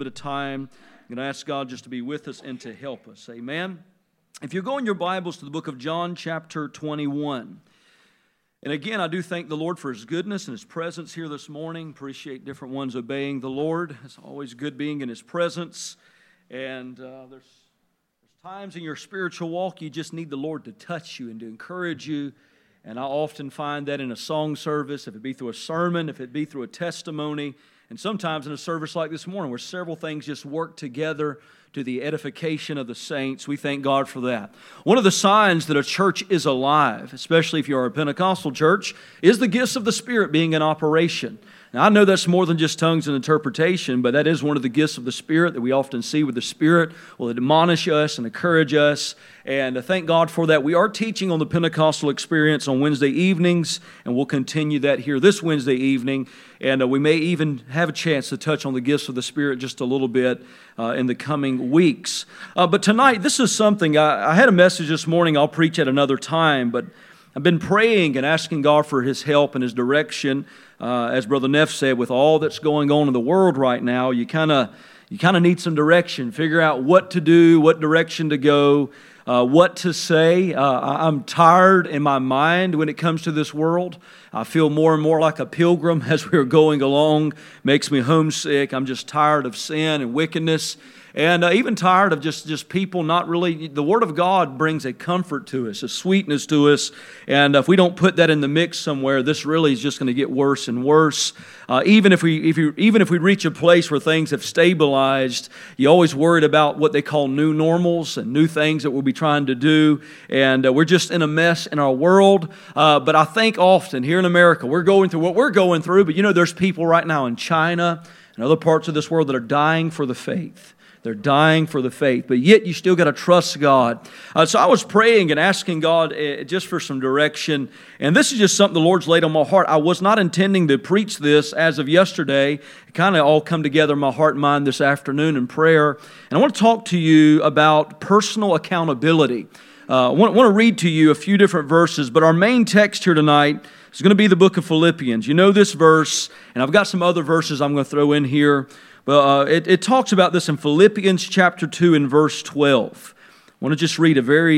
bit of time. I'm going to ask God just to be with us and to help us. Amen. If you go in your Bibles to the book of John chapter 21. And again, I do thank the Lord for His goodness and His presence here this morning. Appreciate different ones obeying the Lord. It's always good being in His presence. And there's times in your spiritual walk you just need the Lord to touch you and to encourage you. And I often find that in a song service, if it be through a sermon, if it be through a testimony, and sometimes in a service like this morning where several things just work together to the edification of the saints. We thank God for that. One of the signs that a church is alive, especially if you're a Pentecostal church, is the gifts of the Spirit being in operation. Now, I know that's more than just tongues and interpretation, but that is one of the gifts of the Spirit that we often see with the Spirit will admonish us and encourage us. And thank God for that. We are teaching on the Pentecostal experience on Wednesday evenings, and we'll continue that here this Wednesday evening. And we may even have a chance to touch on the gifts of the Spirit just a little bit in the coming weeks. But tonight, this is something, I had a message this morning I'll preach at another time, but I've been praying and asking God for His help and His direction. As Brother Neff said, with all that's going on in the world right now, you kind of need some direction. Figure out what to do, what direction to go, what to say. I'm tired in my mind when it comes to this world. I feel more and more like a pilgrim as we're going along. Makes me homesick. I'm just tired of sin and wickedness. And even tired of just people not really, the Word of God brings a comfort to us, a sweetness to us. And if we don't put that in the mix somewhere, this really is just going to get worse and worse. Even if we reach a place where things have stabilized, you're always worried about what they call new normals and new things that we'll be trying to do. And we're just in a mess in our world. But I think often here in America, we're going through what we're going through. But there's people right now in China and other parts of this world that are dying for the faith. They're dying for the faith, but yet you still got to trust God. So I was praying and asking God just for some direction, and this is just something the Lord's laid on my heart. I was not intending to preach this as of yesterday. It kind of all come together in my heart and mind this afternoon in prayer, and I want to talk to you about personal accountability. I want to read to you a few different verses, but our main text here tonight is going to be the book of Philippians. You know this verse, and I've got some other verses I'm going to throw in here. But it talks about this in Philippians chapter 2 and verse 12. I want to just read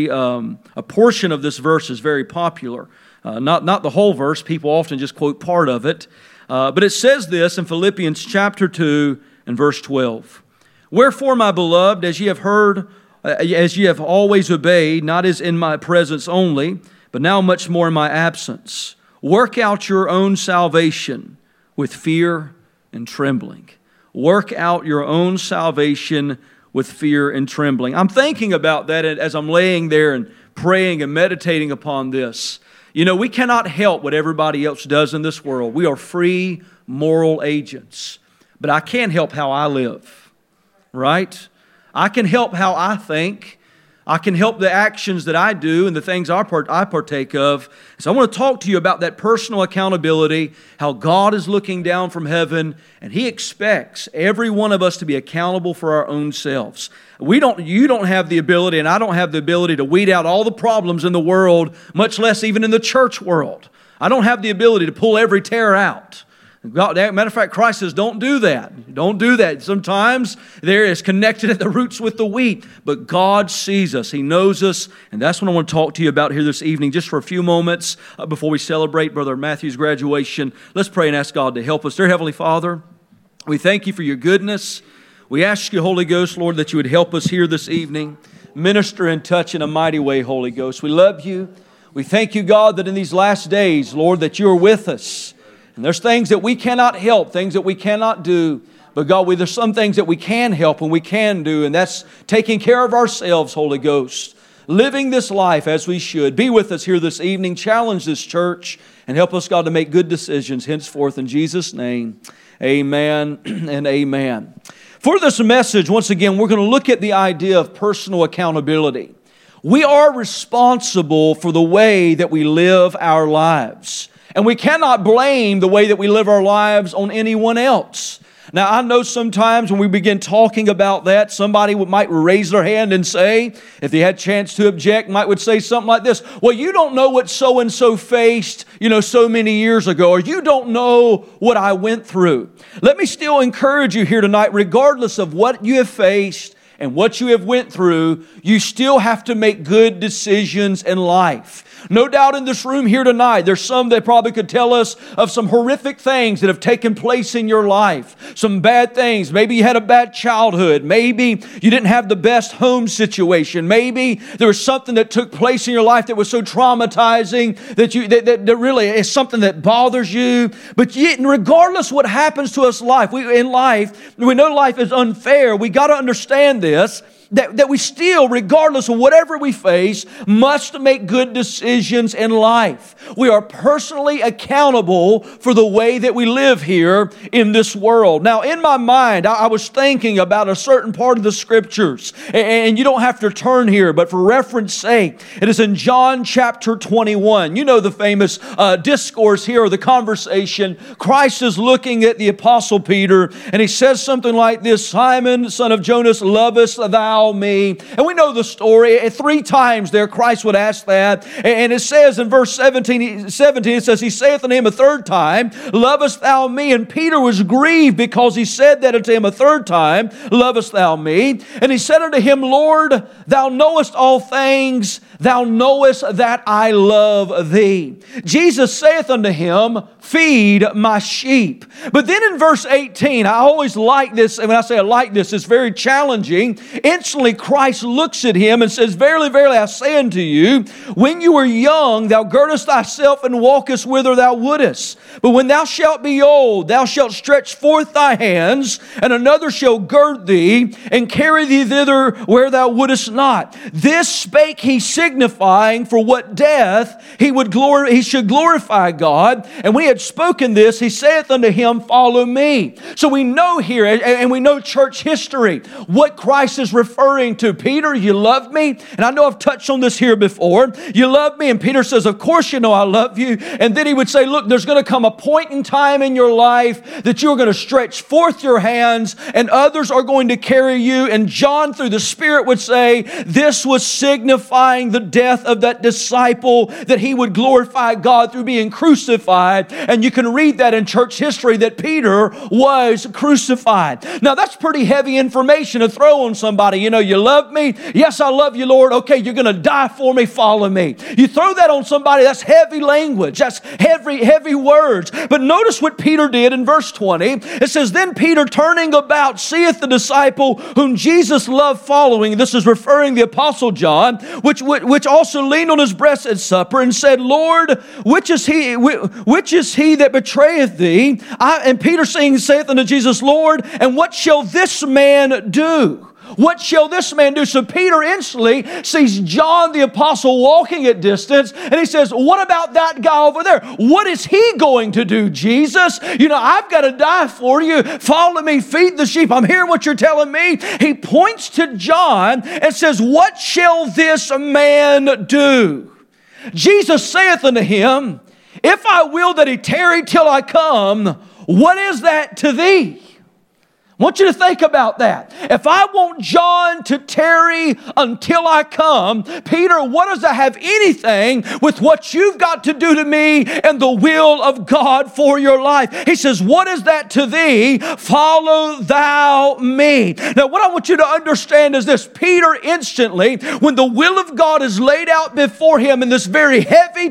a portion of this verse is very popular. Not the whole verse. People often just quote part of it. But it says this in Philippians chapter 2 and verse 12. Wherefore, my beloved, as ye have heard, as ye have always obeyed, not as in my presence only, but now much more in my absence, work out your own salvation with fear and trembling. Work out your own salvation with fear and trembling. I'm thinking about that as I'm laying there and praying and meditating upon this. We cannot help what everybody else does in this world. We are free moral agents. But I can't help how I live, right? I can help how I think. I can help the actions that I do and the things I partake of. So I want to talk to you about that personal accountability, how God is looking down from heaven, and He expects every one of us to be accountable for our own selves. You don't have the ability, and I don't have the ability to weed out all the problems in the world, much less even in the church world. I don't have the ability to pull every tear out. Matter of fact, Christ says, don't do that. Don't do that. Sometimes there is connected at the roots with the wheat, but God sees us. He knows us, and that's what I want to talk to you about here this evening, just for a few moments before we celebrate Brother Matthew's graduation. Let's pray and ask God to help us. Dear Heavenly Father, we thank You for Your goodness. We ask You, Holy Ghost, Lord, that You would help us here this evening. Minister and touch in a mighty way, Holy Ghost. We love You. We thank You, God, that in these last days, Lord, that You are with us. And there's things that we cannot help, things that we cannot do. But God, there's some things that we can help and we can do, and that's taking care of ourselves, Holy Ghost. Living this life as we should. Be with us here this evening. Challenge this church and help us, God, to make good decisions henceforth in Jesus' name. Amen and amen. For this message, once again, we're going to look at the idea of personal accountability. We are responsible for the way that we live our lives. And we cannot blame the way that we live our lives on anyone else. Now, I know sometimes when we begin talking about that, somebody might raise their hand and say, if they had a chance to object, would say something like this: well, you don't know what so-and-so faced, so many years ago, or you don't know what I went through. Let me still encourage you here tonight, regardless of what you have faced and what you have went through, you still have to make good decisions in life. No doubt in this room here tonight, there's some that probably could tell us of some horrific things that have taken place in your life. Some bad things. Maybe you had a bad childhood. Maybe you didn't have the best home situation. Maybe there was something that took place in your life that was so traumatizing that really is something that bothers you. But yet, regardless what happens to us in life, we know life is unfair. We got to understand this. That we still, regardless of whatever we face, must make good decisions in life. We are personally accountable for the way that we live here in this world. Now, in my mind, I was thinking about a certain part of the Scriptures, and you don't have to turn here, but for reference sake, it is in John chapter 21. You know the famous discourse here, or the conversation. Christ is looking at the Apostle Peter, and he says something like this: Simon, son of Jonas, lovest thou me? And we know the story. 3 times there Christ would ask that. And it says in verse 17, it says, he saith unto him a 3rd time, lovest thou me? And Peter was grieved because he said that unto him a 3rd time, lovest thou me? And he said unto him, Lord, thou knowest all things. Thou knowest that I love thee. Jesus saith unto him, feed my sheep. But then in verse 18, I always like this, and when I say I like this, it's very challenging. Instantly Christ looks at him and says, verily, verily, I say unto you, when you were young, thou girdest thyself and walkest whither thou wouldest. But when thou shalt be old, thou shalt stretch forth thy hands, and another shall gird thee, and carry thee thither where thou wouldest not. This spake he, signifying for what death he should glorify God. And when he had spoken this, he saith unto him, follow me. So we know here, and we know church history, what Christ is referring to. Peter, you love me? And I know I've touched on this here before. You love me? And Peter says, of course you know I love you. And then he would say, look, there's going to come a point in time in your life that you're going to stretch forth your hands and others are going to carry you. And John, through the Spirit, would say this was signifying the death of that disciple, that he would glorify God through being crucified. And you can read that in church history that Peter was crucified. Now that's pretty heavy information to throw on somebody. You love me? Yes, I love you, Lord. Okay, you're going to die for me. Follow me. You throw that on somebody, that's heavy language. That's heavy words. But notice what Peter did in verse 20. It says, then Peter turning about seeth the disciple whom Jesus loved following. This is referring the Apostle John, which also leaned on his breast at supper and said, Lord, which is he that betrayeth thee? And Peter saith unto Jesus, Lord, and what shall this man do? What shall this man do? So Peter instantly sees John the Apostle walking at distance, and he says, what about that guy over there? What is he going to do, Jesus? I've got to die for you. Follow me, feed the sheep. I'm hearing what you're telling me. He points to John and says, what shall this man do? Jesus saith unto him, if I will that he tarry till I come, what is that to thee? I want you to think about that. If I want John to tarry until I come, Peter, what does that have anything with what you've got to do to me and the will of God for your life? He says, what is that to thee? Follow thou me. Now, what I want you to understand is this. Peter instantly, when the will of God is laid out before him in this very heavy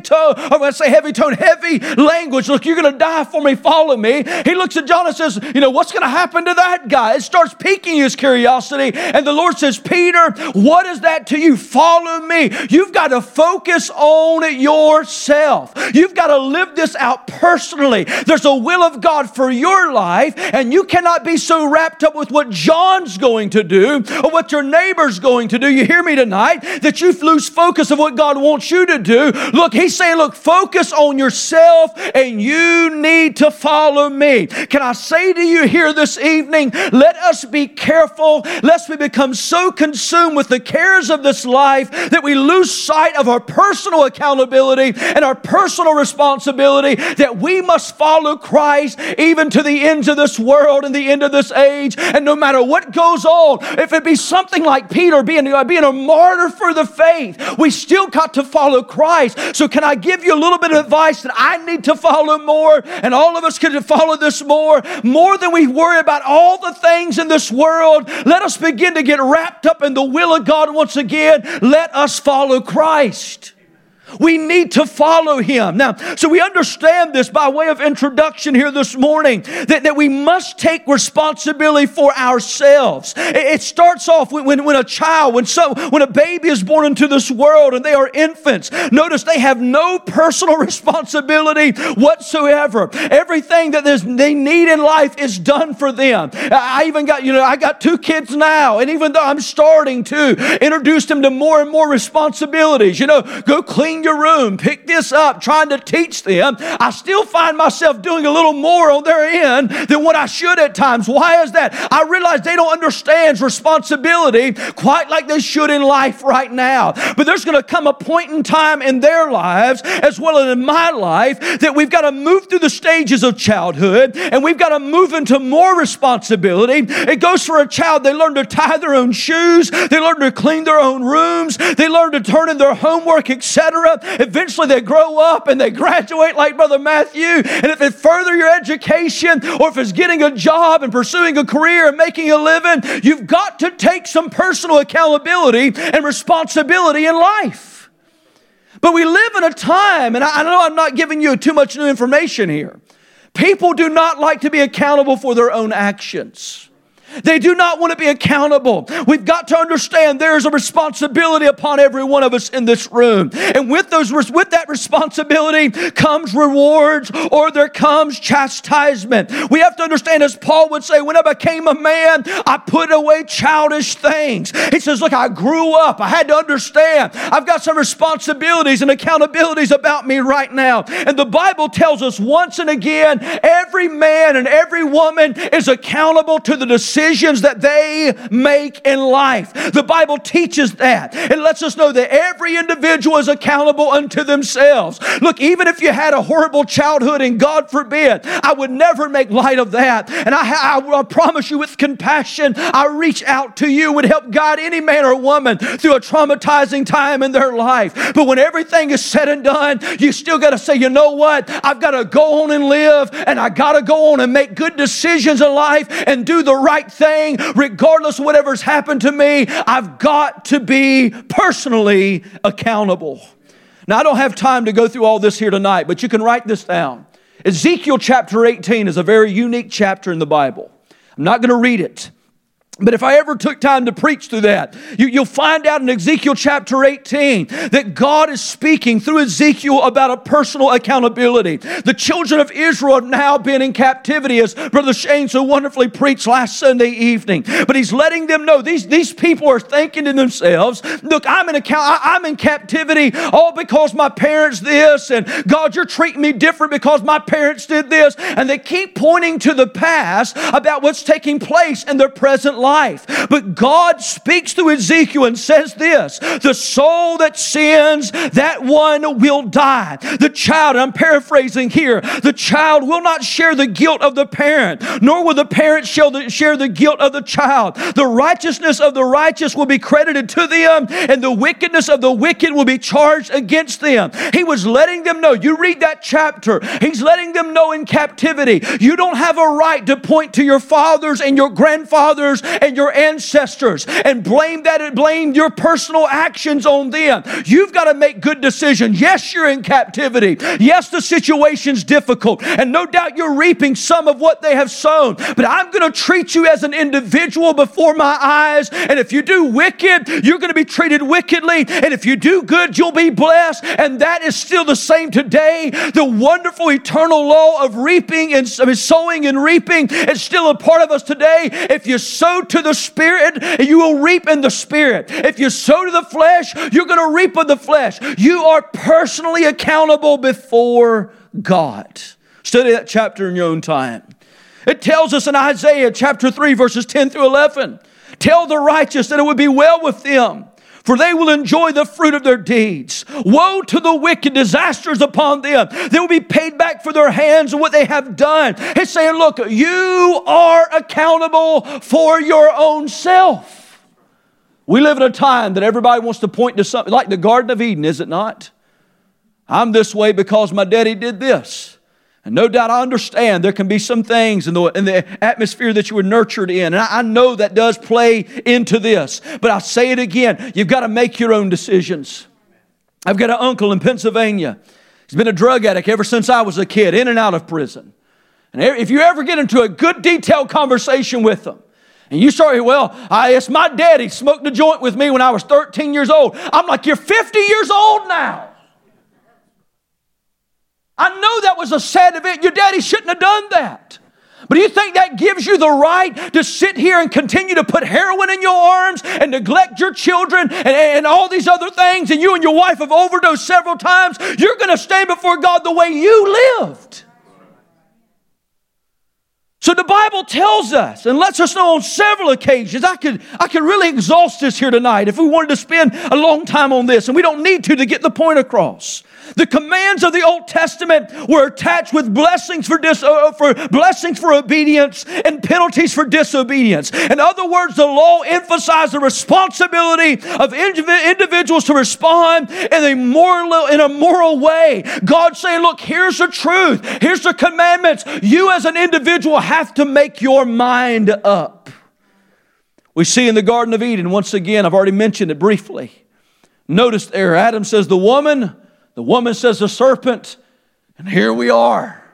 language, look, you're going to die for me, follow me. He looks at John and says, what's going to happen to that guy? It starts piquing his curiosity, and the Lord says, Peter, what is that to you? Follow me. You've got to focus on yourself. You've got to live this out personally. There's a will of God for your life, and you cannot be so wrapped up with what John's going to do or what your neighbor's going to do. You hear me tonight? That you lose focus of what God wants you to do. Look, he's saying, look, focus on yourself, and you need to follow me. Can I say to you here this evening, morning, let us be careful lest we become so consumed with the cares of this life that we lose sight of our personal accountability and our personal responsibility, that we must follow Christ even to the ends of this world and the end of this age. And no matter what goes on, if it be something like Peter being a martyr for the faith, we still got to follow Christ. So can I give you a little bit of advice that I need to follow more, and all of us can follow this more than we worry about all the things in this world? Let us begin to get wrapped up in the will of God once again. Let us follow Christ. We need to follow Him. Now, so we understand this by way of introduction here this morning, that we must take responsibility for ourselves. It starts off when a baby is born into this world and they are infants. Notice they have no personal responsibility whatsoever. Everything that they need in life is done for them. I got 2 kids now, and even though I'm starting to introduce them to more and more responsibilities, go clean your room, pick this up, trying to teach them, I still find myself doing a little more on their end than what I should at times. Why is that? I realize they don't understand responsibility quite like they should in life right now. But there's going to come a point in time in their lives, as well as in my life, that we've got to move through the stages of childhood, and we've got to move into more responsibility. It goes for a child. They learn to tie their own shoes. They learn to clean their own rooms. They learn to turn in their homework, etc. Eventually they grow up and they graduate like Brother Matthew. And if it further your education, or if it's getting a job and pursuing a career and making a living, you've got to take some personal accountability and responsibility in life. But we live in a time, and I know I'm not giving you too much new information here. People do not like to be accountable for their own actions. They do not want to be accountable. We've got to understand there's a responsibility upon every one of us in this room. And with that responsibility comes rewards, or there comes chastisement. We have to understand, as Paul would say, when I became a man, I put away childish things. He says, look, I grew up. I had to understand. I've got some responsibilities and accountabilities about me right now. And the Bible tells us once and again, every man and every woman is accountable to the decisions that they make in life. The Bible teaches that. It lets us know that every individual is accountable unto themselves. Look, even if you had a horrible childhood, and God forbid, I would never make light of that. And I promise you, with compassion, I reach out to you, would help guide any man or woman through a traumatizing time in their life. But when everything is said and done, you still got to say, you know what? I've got to go on and live, and I got to go on and make good decisions in life and do the right thing, regardless of whatever's happened to me. I've got to be personally accountable. Now, I don't have time to go through all this here tonight, but you can write this down. Ezekiel chapter 18 is a very unique chapter in the Bible. I'm not going to read it. But if I ever took time to preach through that, you'll find out in Ezekiel chapter 18 that God is speaking through Ezekiel about a personal accountability. The children of Israel have now been in captivity, as Brother Shane so wonderfully preached last Sunday evening. But he's letting them know, these people are thinking to themselves, look, I'm in captivity all because my parents this, and God, you're treating me different because my parents did this. And they keep pointing to the past about what's taking place in their present life. But God speaks through Ezekiel and says this: the soul that sins, that one will die. The child, I'm paraphrasing here, the child will not share the guilt of the parent, nor will the parent share the guilt of the child. The righteousness of the righteous will be credited to them, and the wickedness of the wicked will be charged against them. He was letting them know, you read that chapter, he's letting them know in captivity, you don't have a right to point to your fathers and your grandfathers and your ancestors and blame your personal actions on them. You've got to make good decisions. Yes, you're in captivity. Yes, the situation's difficult, and no doubt you're reaping some of what they have sown. But I'm going to treat you as an individual before my eyes, and if you do wicked, you're going to be treated wickedly, and if you do good, you'll be blessed. And that is still the same today. The wonderful eternal law of reaping and sowing and reaping is still a part of us today. If you sow to the Spirit, you will reap in the Spirit. If you sow to the flesh, you're going to reap in the flesh. You are personally accountable before God. Study that chapter in your own time. It tells us in Isaiah chapter 3, verses 10 through 11, tell the righteous that it would be well with them, for they will enjoy the fruit of their deeds. Woe to the wicked, disasters upon them. They will be paid back for their hands and what they have done. He's saying, look, you are accountable for your own self. We live in a time that everybody wants to point to something, like the Garden of Eden, is it not? I'm this way because my daddy did this. And no doubt I understand there can be some things in the atmosphere that you were nurtured in. And I know that does play into this. But I'll say it again. You've got to make your own decisions. I've got an uncle in Pennsylvania. He's been a drug addict ever since I was a kid, in and out of prison. And if you ever get into a good detailed conversation with him, and you start, it's my daddy smoked a joint with me when I was 13 years old. I'm like, you're 50 years old now. I know that was a sad event. Your daddy shouldn't have done that. But do you think that gives you the right to sit here and continue to put heroin in your arms and neglect your children and all these other things, and you and your wife have overdosed several times? You're going to stand before God the way you lived. So the Bible tells us and lets us know on several occasions. I could really exhaust this here tonight if we wanted to spend a long time on this, and we don't need to get the point across. The commands of the Old Testament were attached with blessings for obedience and penalties for disobedience. In other words, the law emphasized the responsibility of individuals to respond in a moral way. God's saying, look, here's the truth. Here's the commandments. You as an individual have to make your mind up. We see in the Garden of Eden, once again, I've already mentioned it briefly. Notice there, Adam says the woman says the serpent, and here we are.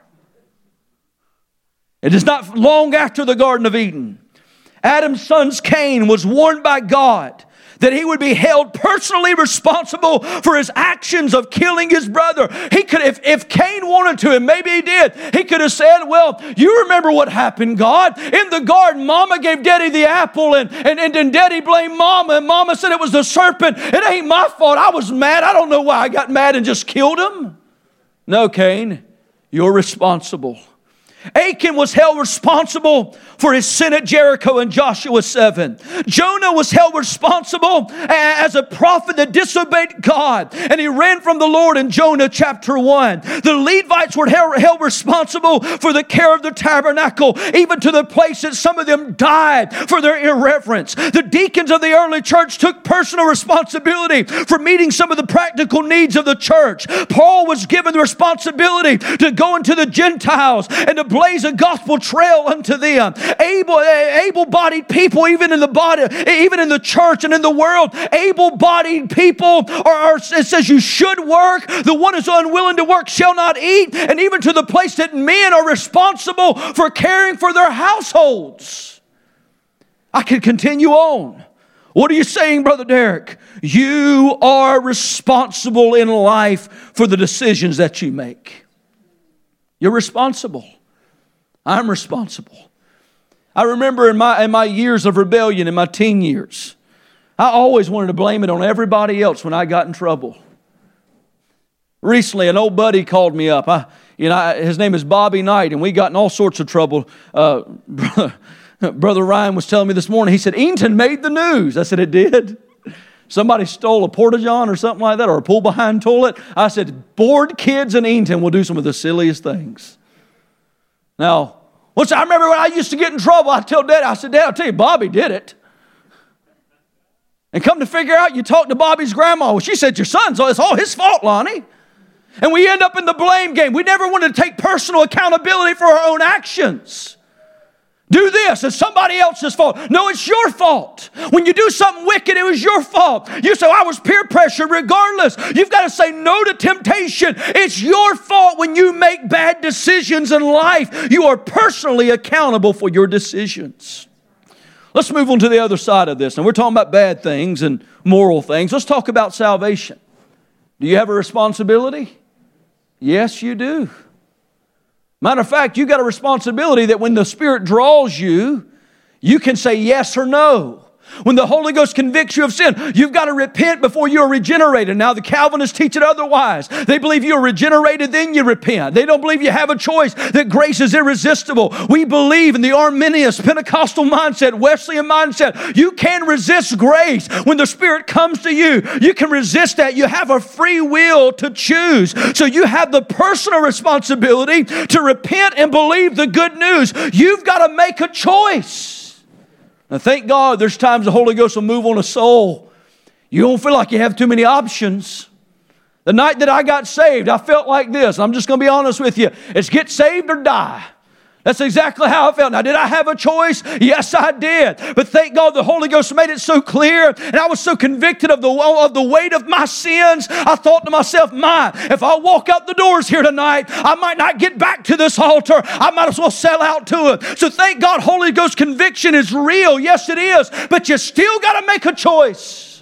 It is not long after the Garden of Eden. Adam's son Cain was warned by God that he would be held personally responsible for his actions of killing his brother. He could, if Cain wanted to, and maybe he did, he could have said, well, you remember what happened, God. In the garden, Mama gave Daddy the apple, and Daddy blamed Mama, and Mama said it was the serpent. It ain't my fault. I was mad. I don't know why I got mad and just killed him. No, Cain, you're responsible. Achan was held responsible for his sin at Jericho in Joshua 7. Jonah was held responsible as a prophet that disobeyed God, and he ran from the Lord in Jonah chapter 1. The Levites were held responsible for the care of the tabernacle, even to the place that some of them died for their irreverence. The deacons of the early church took personal responsibility for meeting some of the practical needs of the church. Paul was given the responsibility to go into the Gentiles and to blaze a gospel trail unto them. Able-bodied people, even in the body, even in the church and in the world, able-bodied people it says you should work. The one who's unwilling to work shall not eat. And even to the place that men are responsible for caring for their households. I could continue on. What are you saying, Brother Derek? You are responsible in life for the decisions that you make. You're responsible. I'm responsible. I remember in my years of rebellion, in my teen years, I always wanted to blame it on everybody else when I got in trouble. Recently, an old buddy called me up. His name is Bobby Knight, and we got in all sorts of trouble. Brother Ryan was telling me this morning, he said, Eatonton made the news. I said, it did? Somebody stole a porta-john or something like that, or a pull-behind toilet. I said, bored kids in Eatonton will do some of the silliest things. Now, I remember when I used to get in trouble, I tell Dad, I said, Dad, I'll tell you, Bobby did it. And come to figure out, you talk to Bobby's grandma. Well, she said, it's all his fault, Lonnie. And we end up in the blame game. We never wanted to take personal accountability for our own actions. Do this, it's somebody else's fault. No, it's your fault. When you do something wicked, it was your fault. You say, I was peer pressured. Regardless, you've got to say no to temptation. It's your fault when you make bad decisions in life. You are personally accountable for your decisions. Let's move on to the other side of this. And we're talking about bad things and moral things. Let's talk about salvation. Do you have a responsibility? Yes, you do. Matter of fact, you got a responsibility that when the Spirit draws you, you can say yes or no. When the Holy Ghost convicts you of sin, you've got to repent before you are regenerated. Now, the Calvinists teach it otherwise. They believe you are regenerated, then you repent. They don't believe you have a choice, that grace is irresistible. We believe in the Arminian, Pentecostal mindset, Wesleyan mindset. You can resist grace. When the Spirit comes to you, you can resist that. You have a free will to choose. So you have the personal responsibility to repent and believe the good news. You've got to make a choice. Now, thank God there's times the Holy Ghost will move on a soul. You don't feel like you have too many options. The night that I got saved, I felt like this. I'm just going to be honest with you. It's get saved or die. That's exactly how I felt. Now, did I have a choice? Yes, I did. But thank God the Holy Ghost made it so clear, and I was so convicted of the weight of my sins. I thought to myself, if I walk out the doors here tonight, I might not get back to this altar. I might as well sell out to it. So thank God Holy Ghost conviction is real. Yes, it is. But you still got to make a choice.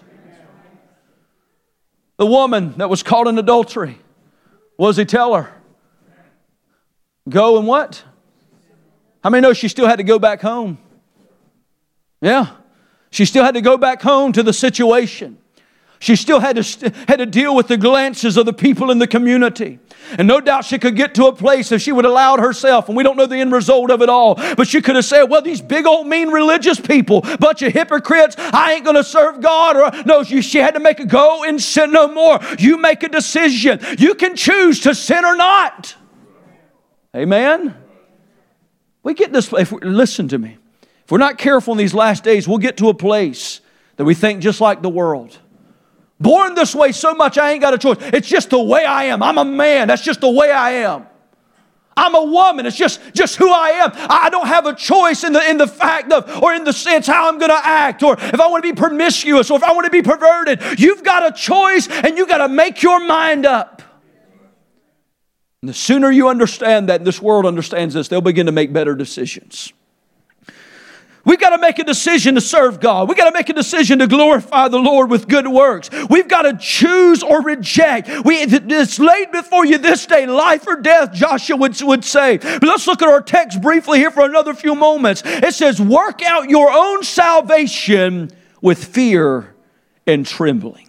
The woman that was caught in adultery, what does he tell her? Go and what? How many know she still had to go back home? Yeah. She still had to go back home to the situation. She still had to deal with the glances of the people in the community. And no doubt she could get to a place if she would allow herself, and we don't know the end result of it all, but she could have said, well, these big old mean religious people, bunch of hypocrites, I ain't going to serve God. Or no, she had to make a go and sin no more. You make a decision. You can choose to sin or not. Amen? We get this, listen to me. If we're not careful in these last days, we'll get to a place that we think just like the world. Born this way so much, I ain't got a choice. It's just the way I am. I'm a man. That's just the way I am. I'm a woman. It's just who I am. I don't have a choice in the fact of, or in the sense how I'm going to act, or if I want to be promiscuous, or if I want to be perverted. You've got a choice, and you've got to make your mind up. And the sooner you understand that, and this world understands this, they'll begin to make better decisions. We've got to make a decision to serve God. We've got to make a decision to glorify the Lord with good works. We've got to choose or reject. It's laid before you this day, life or death, Joshua would say. But let's look at our text briefly here for another few moments. It says, work out your own salvation with fear and trembling.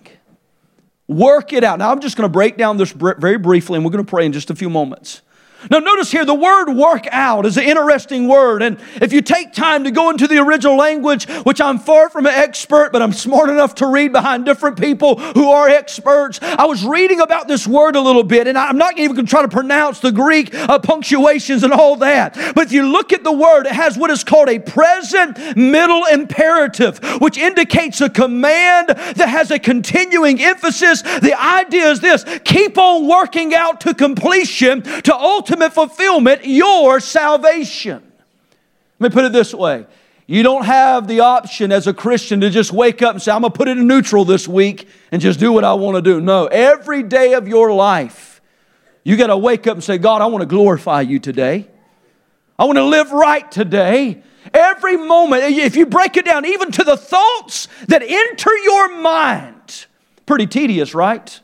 Work it out. Now, I'm just going to break down this very briefly, and we're going to pray in just a few moments. Now, notice here, the word work out is an interesting word. And if you take time to go into the original language, which I'm far from an expert, but I'm smart enough to read behind different people who are experts. I was reading about this word a little bit, and I'm not even going to try to pronounce the Greek punctuations and all that. But if you look at the word, it has what is called a present middle imperative, which indicates a command that has a continuing emphasis. The idea is this: keep on working out to completion, to ultimate fulfillment, your salvation. Let me put it this way. You don't have the option as a Christian to just wake up and say, I'm going to put it in neutral this week and just do what I want to do. No, every day of your life, you got to wake up and say, God, I want to glorify you today. I want to live right today. Every moment, if you break it down, even to the thoughts that enter your mind, pretty tedious, right?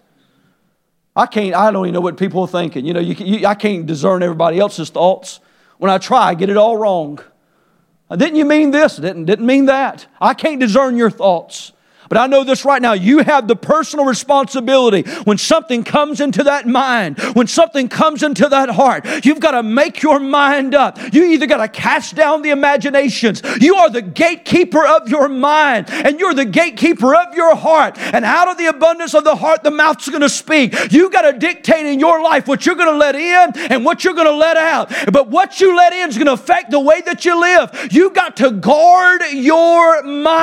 I don't even know what people are thinking. I can't discern everybody else's thoughts. When I try, I get it all wrong. Didn't you mean this? Didn't mean that. I can't discern your thoughts. But I know this right now. You have the personal responsibility when something comes into that mind, when something comes into that heart. You've got to make your mind up. You either got to cast down the imaginations. You are the gatekeeper of your mind, and you're the gatekeeper of your heart. And out of the abundance of the heart, the mouth's going to speak. You've got to dictate in your life what you're going to let in and what you're going to let out. But what you let in is going to affect the way that you live. You've got to guard your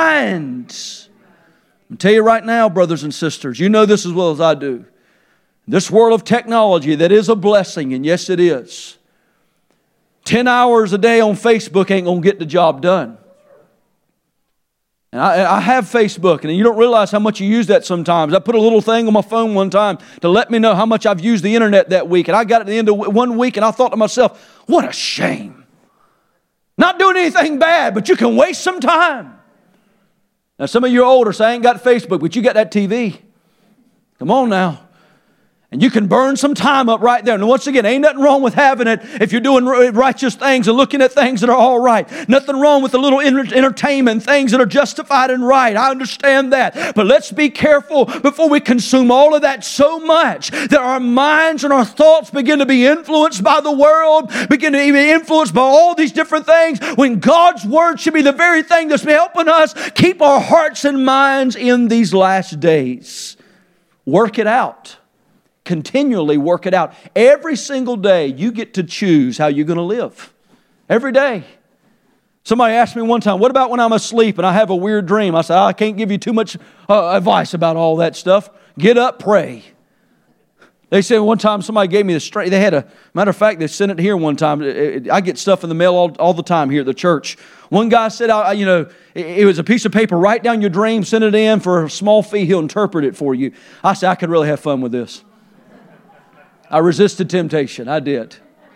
mind. I'll tell you right now, brothers and sisters, you know this as well as I do. This world of technology that is a blessing, and yes, it is. 10 hours a day on Facebook ain't going to get the job done. And I have Facebook, and you don't realize how much you use that sometimes. I put a little thing on my phone one time to let me know how much I've used the internet that week. And I got it at the end of one week, and I thought to myself, what a shame. Not doing anything bad, but you can waste some time. Now, some of you are older, so I ain't got Facebook, but you got that TV. Come on now. And you can burn some time up right there. And once again, ain't nothing wrong with having it if you're doing righteous things and looking at things that are all right. Nothing wrong with a little entertainment, things that are justified and right. I understand that. But let's be careful before we consume all of that so much that our minds and our thoughts begin to be influenced by the world, begin to be influenced by all these different things, when God's Word should be the very thing that's helping us keep our hearts and minds in these last days. Work it out. Continually work it out. Every single day you get to choose how you're going to live. Every day. Somebody asked me one time, what about when I'm asleep and I have a weird dream? I said, I can't give you too much advice about all that stuff. Get up, pray. They said one time somebody gave me the straight. They had matter of fact, they sent it here one time. I get stuff in the mail all the time here at the church. One guy said, it was a piece of paper, write down your dream, send it in for a small fee, he'll interpret it for you. I said, I could really have fun with this. I resisted temptation. I did.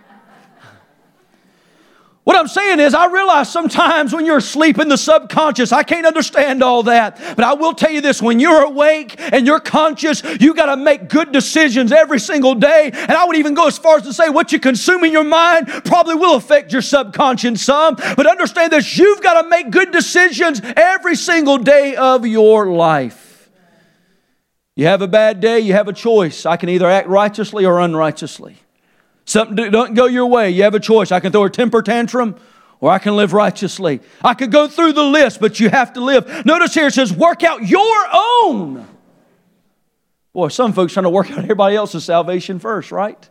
What I'm saying is, I realize sometimes when you're asleep in the subconscious, I can't understand all that. But I will tell you this, when you're awake and you're conscious, you got to make good decisions every single day. And I would even go as far as to say what you consume in your mind probably will affect your subconscious some. But understand this, you've got to make good decisions every single day of your life. You have a bad day, you have a choice. I can either act righteously or unrighteously. Something doesn't go your way, you have a choice. I can throw a temper tantrum or I can live righteously. I could go through the list, but you have to live. Notice here it says, work out your own. Boy, some folks trying to work out everybody else's salvation first, right?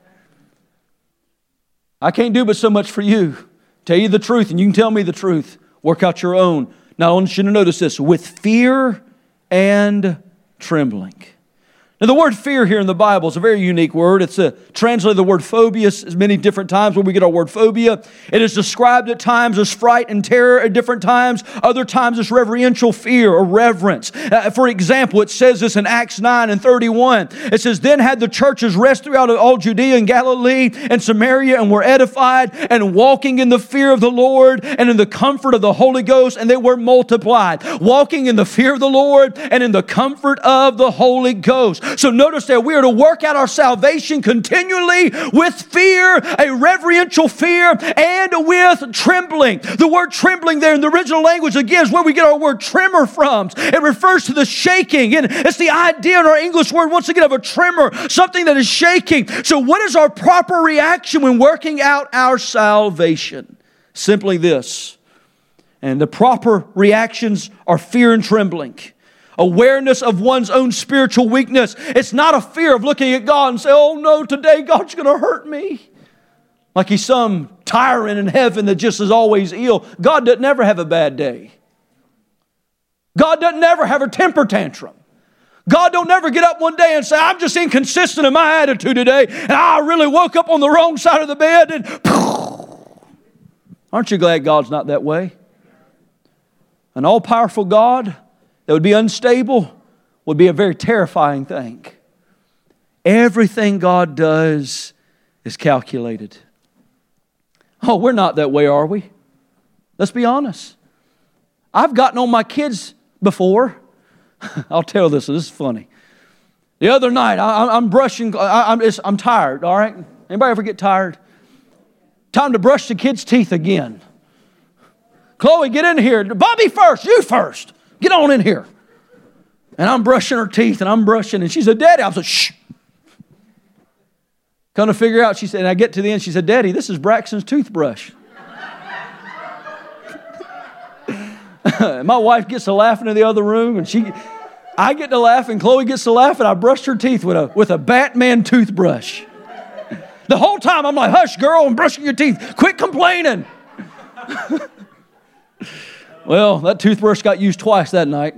I can't do but so much for you. Tell you the truth and you can tell me the truth. Work out your own. Now I want you to notice this, with fear and trembling. Now, the word fear here in the Bible is a very unique word. It's translated the word phobia as many different times where we get our word phobia. It is described at times as fright and terror at different times. Other times as reverential fear or reverence. For example, it says this in Acts 9 and 31. It says, then had the churches rest throughout all Judea and Galilee and Samaria and were edified and walking in the fear of the Lord and in the comfort of the Holy Ghost, and they were multiplied. Walking in the fear of the Lord and in the comfort of the Holy Ghost. So notice that we are to work out our salvation continually with fear, a reverential fear, and with trembling. The word trembling there in the original language, again, is where we get our word tremor from. It refers to the shaking, and it's the idea in our English word, once again, of a tremor, something that is shaking. So what is our proper reaction when working out our salvation? Simply this. And the proper reactions are fear and trembling. Awareness of one's own spiritual weakness. It's not a fear of looking at God and say, oh no, today God's going to hurt me. Like He's some tyrant in heaven that just is always ill. God doesn't ever have a bad day. God doesn't ever have a temper tantrum. God don't ever get up one day and say, I'm just inconsistent in my attitude today, and I really woke up on the wrong side of the bed. And aren't you glad God's not that way? An all-powerful God that would be unstable would be a very terrifying thing. Everything God does is calculated. Oh, we're not that way, are we? Let's be honest. I've gotten on my kids before. I'll tell this is funny. The other night, I'm brushing, I'm tired, all right? Anybody ever get tired? Time to brush the kids' teeth again. Chloe, get in here. Bobby first, you first. Get on in here. And I'm brushing her teeth and I'm brushing. And she said, Daddy. I was like, shh. Come to figure out, she said, and I get to the end, she said, Daddy, this is Braxton's toothbrush. My wife gets to laughing in the other room, and I get to laugh, and Chloe gets to laugh, and I brushed her teeth with a Batman toothbrush. The whole time I'm like, hush, girl, I'm brushing your teeth. Quit complaining. Well, that toothbrush got used twice that night.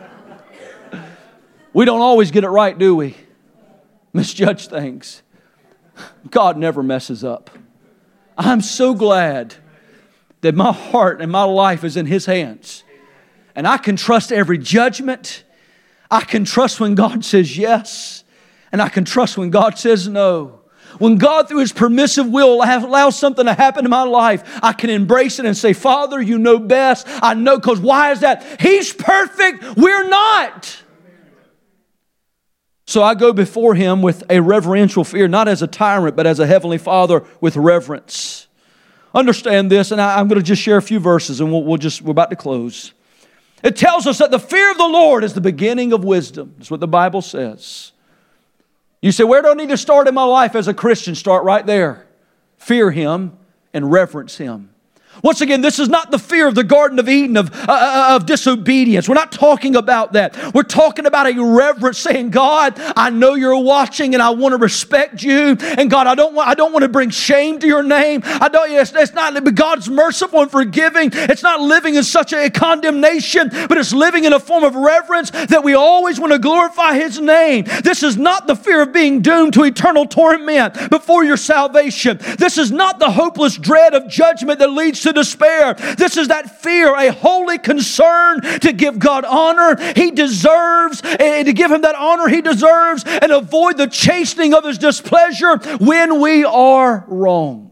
We don't always get it right, do we? Misjudge things. God never messes up. I'm so glad that my heart and my life is in His hands. And I can trust every judgment. I can trust when God says yes. And I can trust when God says no. When God, through His permissive will, allows something to happen in my life, I can embrace it and say, Father, you know best. I know, because why is that? He's perfect. We're not. So I go before Him with a reverential fear, not as a tyrant, but as a Heavenly Father with reverence. Understand this, and I'm going to just share a few verses, and we're about to close. It tells us that the fear of the Lord is the beginning of wisdom. That's what the Bible says. You say, where do I need to start in my life as a Christian? Start right there. Fear Him and reverence Him. Once again, this is not the fear of the Garden of Eden of disobedience. We're not talking about that. We're talking about a reverence, saying, God, I know You're watching and I want to respect You. And God, I don't want to bring shame to Your name. It's not, but God's merciful and forgiving. It's not living in such a condemnation, but it's living in a form of reverence that we always want to glorify His name. This is not the fear of being doomed to eternal torment before your salvation. This is not the hopeless dread of judgment that leads to despair. This is that fear, a holy concern to give God honor He deserves, and to give Him that honor He deserves, and avoid the chastening of His displeasure when we are wrong.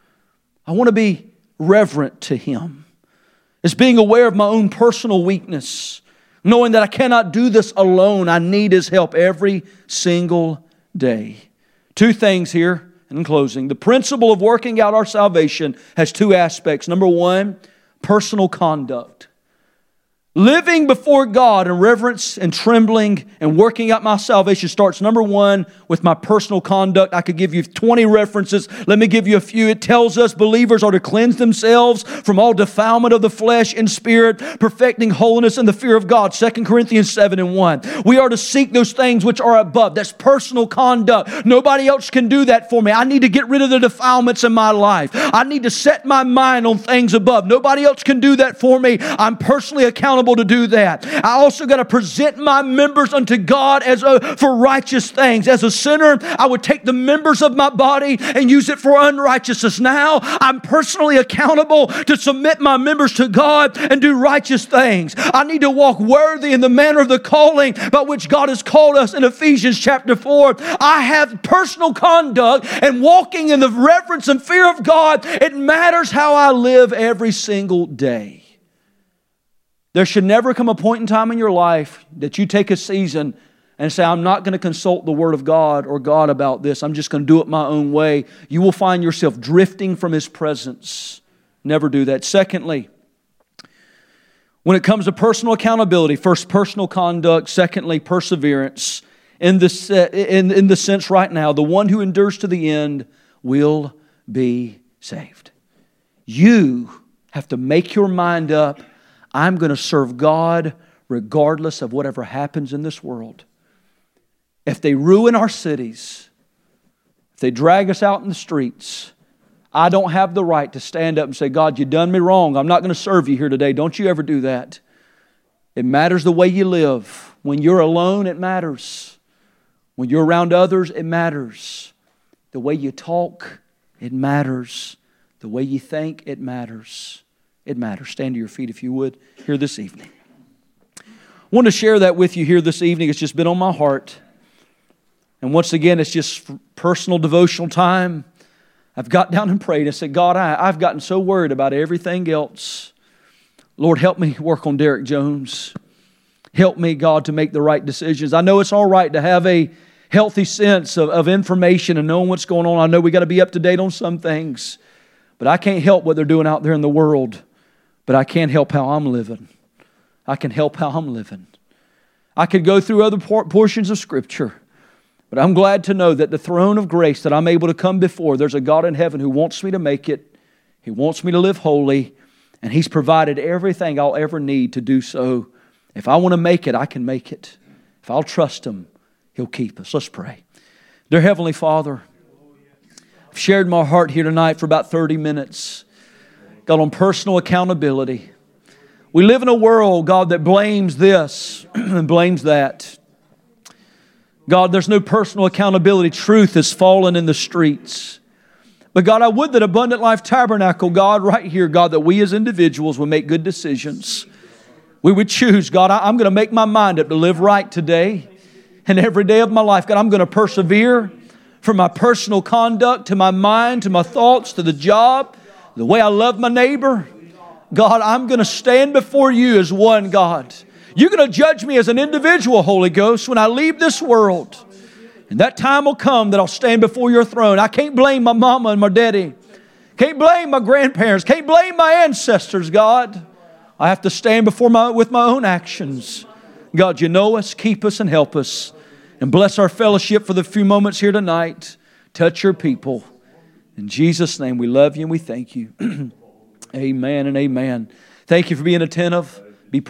I want to be reverent to Him. It's being aware of my own personal weakness, knowing that I cannot do this alone. I need His help every single day. Two things here. In closing, the principle of working out our salvation has two aspects. Number one, personal conduct. Living before God in reverence and trembling and working out my salvation starts, number one, with my personal conduct. I could give you 20 references. Let me give you a few. It tells us believers are to cleanse themselves from all defilement of the flesh and spirit, perfecting holiness in the fear of God. 2 Corinthians 7:1. We are to seek those things which are above. That's personal conduct. Nobody else can do that for me. I need to get rid of the defilements in my life. I need to set my mind on things above. Nobody else can do that for me. I'm personally accountable to do that. I also got to present my members unto God for righteous things. As a sinner, I would take the members of my body and use it for unrighteousness. Now, I'm personally accountable to submit my members to God and do righteous things. I need to walk worthy in the manner of the calling by which God has called us in Ephesians chapter 4. I have personal conduct, and walking in the reverence and fear of God, it matters how I live every single day. There should never come a point in time in your life that you take a season and say, I'm not going to consult the Word of God or God about this. I'm just going to do it my own way. You will find yourself drifting from His presence. Never do that. Secondly, when it comes to personal accountability, first personal conduct, secondly perseverance. In the sense right now, the one who endures to the end will be saved. You have to make your mind up. I'm going to serve God regardless of whatever happens in this world. If they ruin our cities, if they drag us out in the streets, I don't have the right to stand up and say, God, you done me wrong. I'm not going to serve You here today. Don't you ever do that. It matters the way you live. When you're alone, it matters. When you're around others, it matters. The way you talk, it matters. The way you think, it matters. It matters. Stand to your feet if you would here this evening. I want to share that with you here this evening. It's just been on my heart. And once again, it's just personal devotional time. I've got down and prayed and said, God, I've gotten so worried about everything else. Lord, help me work on Derek Jones. Help me, God, to make the right decisions. I know it's all right to have a healthy sense of information and knowing what's going on. I know we got to be up to date on some things. But I can't help what they're doing out there in the world. But I can't help how I'm living. I can help how I'm living. I could go through other portions of Scripture. But I'm glad to know that the throne of grace that I'm able to come before, there's a God in heaven who wants me to make it. He wants me to live holy. And He's provided everything I'll ever need to do so. If I want to make it, I can make it. If I'll trust Him, He'll keep us. Let's pray. Dear Heavenly Father, I've shared my heart here tonight for about 30 minutes. God, on personal accountability. We live in a world, God, that blames this and blames that. God, there's no personal accountability. Truth has fallen in the streets. But God, I would that Abundant Life Tabernacle, God, right here, God, that we as individuals would make good decisions. We would choose, God, I'm going to make my mind up to live right today and every day of my life. God, I'm going to persevere from my personal conduct to my mind, to my thoughts, to the job, the way I love my neighbor. God, I'm going to stand before You as one, God. You're going to judge me as an individual, Holy Ghost, when I leave this world. And that time will come that I'll stand before your throne. I can't blame my mama and my daddy. Can't blame my grandparents. Can't blame my ancestors, God. I have to stand with my own actions. God, you know us, keep us, and help us. And bless our fellowship for the few moments here tonight. Touch your people. In Jesus' name, we love you and we thank you. Amen and amen. Thank you for being attentive.